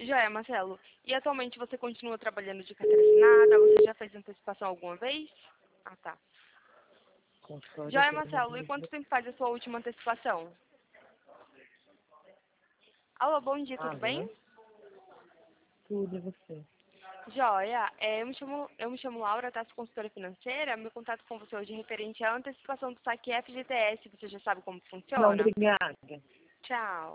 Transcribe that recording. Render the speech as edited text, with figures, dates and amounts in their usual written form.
Joia, Marcelo. E atualmente você continua trabalhando de carteira assinada? Você já fez antecipação alguma vez? Ah, tá. Concordo Joia, com Marcelo. E quanto tempo faz a sua última antecipação? Alô, bom dia, tudo bem? tudo e você. Joia, eu me chamo Laura, tá? Sou consultora financeira. Meu contato com você hoje é referente à antecipação do saque FGTS. Você já sabe como Não, funciona? obrigada. Tchau.